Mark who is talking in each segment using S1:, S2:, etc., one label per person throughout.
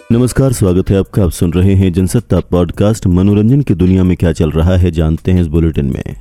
S1: नमस्कार, स्वागत है आपका। आप सुन रहे हैं जनसत्ता पॉडकास्ट। मनोरंजन की दुनिया में क्या चल रहा है जानते हैं इस बुलेटिन में।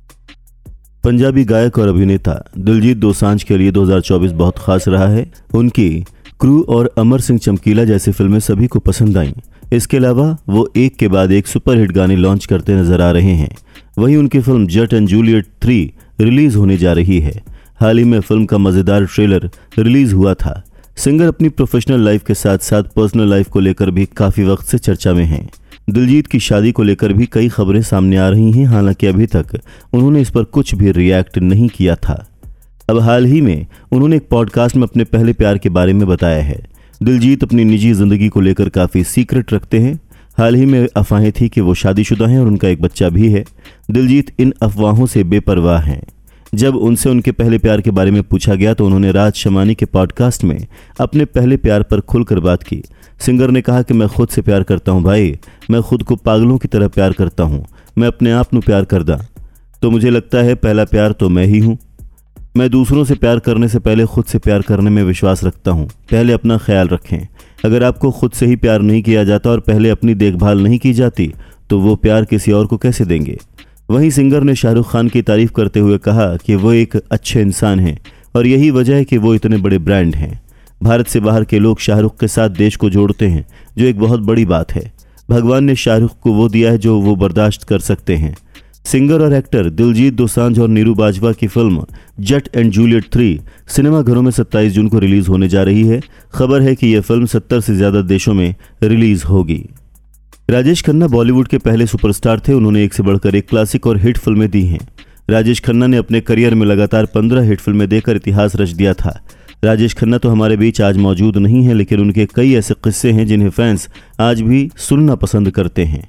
S1: पंजाबी गायक और अभिनेता दिलजीत दोसांझ के लिए 2024 बहुत खास रहा है। उनकी क्रू और अमर सिंह चमकीला जैसी फिल्में सभी को पसंद आईं। इसके अलावा वो एक के बाद एक सुपरहिट गाने लॉन्च करते नजर आ रहे हैं। वहीं उनकी film Jatt and Juliet 3 release होने जा रही है। हाल ही में फिल्म का मजेदार ट्रेलर रिलीज हुआ था। सिंगर अपनी प्रोफेशनल लाइफ के साथ साथ पर्सनल लाइफ को लेकर भी काफी वक्त से चर्चा में हैं। दिलजीत की शादी को लेकर भी कई खबरें सामने आ रही हैं, हालांकि अभी तक उन्होंने इस पर कुछ भी रिएक्ट नहीं किया था। अब हाल ही में उन्होंने एक पॉडकास्ट में अपने पहले प्यार के बारे में बताया है। दिलजीत अपनी निजी जिंदगी को लेकर काफी सीक्रेट रखते हैं। हाल ही में अफवाहें थी कि वो शादीशुदा हैं और उनका एक बच्चा भी है। दिलजीत इन अफवाहों से बेपरवाह हैं। जब उनसे उनके पहले प्यार के बारे में पूछा गया तो उन्होंने राज शमानी के पॉडकास्ट में अपने पहले प्यार पर खुलकर बात की। सिंगर ने कहा कि मैं खुद से प्यार करता हूं भाई, मैं खुद को पागलों की तरह प्यार करता हूं, मैं अपने आप ਨੂੰ प्यार करदा तो मुझे लगता है पहला प्यार तो मैं ही हूं। मैं दूसरों से प्यार करने से पहले खुद से प्यार करने में विश्वास रखता हूं। पहले अपना ख्याल रखें। अगर आपको खुद से ही प्यार नहीं किया जाता और पहले अपनी देखभाल नहीं की जाती तो वो प्यार किसी और को कैसे देंगे। वहीं सिंगर ने शाहरुख खान की तारीफ करते हुए कहा कि वो एक अच्छे इंसान हैं और यही वजह है कि वो इतने बड़े ब्रांड हैं। भारत से बाहर के लोग शाहरुख के साथ देश को जोड़ते हैं, जो एक बहुत बड़ी बात है। भगवान ने शाहरुख को वो दिया है जो वो बर्दाश्त कर सकते हैं। सिंगर और एक्टर दिलजीत दोसांझ और नीरू बाजवा की फिल्म जट एंड जूलियट 3 सिनेमाघरों में 27 जून को रिलीज होने जा रही है। खबर है कि यह फिल्म 70 से ज्यादा देशों में रिलीज होगी। राजेश खन्ना बॉलीवुड के पहले सुपरस्टार थे। उन्होंने एक से बढ़कर एक क्लासिक और हिट फिल्में दी हैं। राजेश खन्ना ने अपने करियर में लगातार 15 हिट फिल्में देकर इतिहास रच दिया था। राजेश खन्ना तो हमारे बीच आज मौजूद नहीं है, लेकिन उनके कई ऐसे किस्से हैं जिन्हें फैंस आज भी सुनना पसंद करते हैं।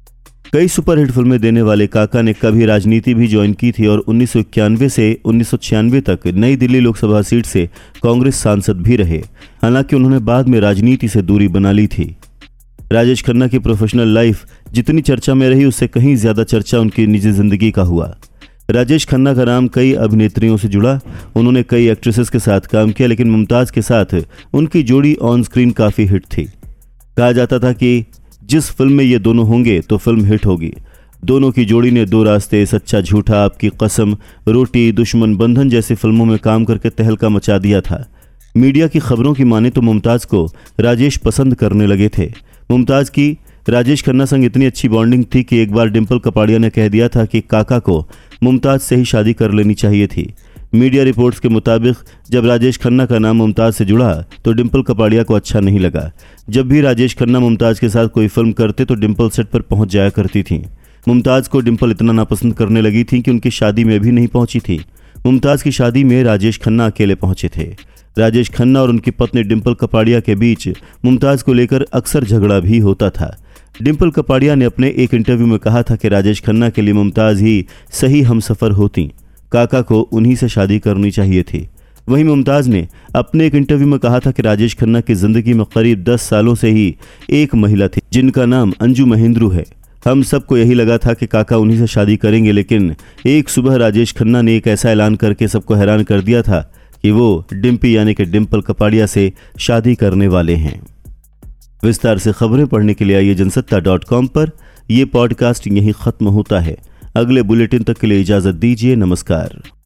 S1: कई सुपरहिट फिल्में देने वाले काका ने कभी राजनीति भी ज्वाइन की थी और 1991 से 1996 तक नई दिल्ली लोकसभा सीट से कांग्रेस सांसद भी रहे। हालांकि उन्होंने बाद में राजनीति से दूरी बना ली थी। राजेश खन्ना की प्रोफेशनल लाइफ जितनी चर्चा में रही उससे कहीं ज्यादा चर्चा उनकी निजी जिंदगी का हुआ। राजेश खन्ना का नाम कई अभिनेत्रियों से जुड़ा। उन्होंने कई एक्ट्रेसेस के साथ काम किया, लेकिन मुमताज के साथ उनकी जोड़ी ऑन स्क्रीन काफी हिट थी। कहा जाता था कि जिस फिल्म में ये दोनों होंगे तो फिल्म हिट होगी। दोनों की जोड़ी ने दो रास्ते, सच्चा झूठा, आपकी कसम, रोटी, दुश्मन, बंधन जैसी फिल्मों में काम करके तहलका मचा दिया था। मीडिया की खबरों की माने तो मुमताज को राजेश पसंद करने लगे थे। मुमताज की राजेश खन्ना संग इतनी अच्छी बॉन्डिंग थी कि एक बार डिंपल कपाड़िया ने कह दिया था कि काका को मुमताज से ही शादी कर लेनी चाहिए थी। मीडिया रिपोर्ट्स के मुताबिक जब राजेश खन्ना का नाम मुमताज से जुड़ा तो डिंपल कपाड़िया को अच्छा नहीं लगा। जब भी राजेश खन्ना मुमताज के साथ कोई फिल्म करते तो डिंपल सेट पर पहुंच जाया करती थी। मुमताज को डिंपल इतना नापसंद करने लगी थी कि उनकी शादी में भी नहीं पहुंची थी। मुमताज की शादी में राजेश खन्ना अकेले पहुंचे थे। राजेश खन्ना और उनकी पत्नी डिंपल कपाड़िया के बीच मुमताज को लेकर अक्सर झगड़ा भी होता था। डिंपल कपाड़िया ने अपने एक इंटरव्यू में कहा था कि राजेश खन्ना के लिए मुमताज ही सही हमसफर होती, काका को उन्हीं से शादी करनी चाहिए थी। वहीं मुमताज ने अपने एक इंटरव्यू में कहा था कि राजेश खन्ना की जिंदगी में करीब 10 सालों से ही एक महिला थी जिनका नाम अंजू महेंद्रू है। हम सबको यही लगा था कि काका उन्हीं से शादी करेंगे, लेकिन एक सुबह राजेश खन्ना ने एक ऐसा ऐलान करके सबको हैरान कर दिया था कि वो डिम्पी यानी कि डिंपल कपाड़िया से शादी करने वाले हैं। विस्तार से खबरें पढ़ने के लिए आइए जनसत्ता.com पर। यह पॉडकास्ट यहीं खत्म होता है। अगले बुलेटिन तक के लिए इजाजत दीजिए। नमस्कार।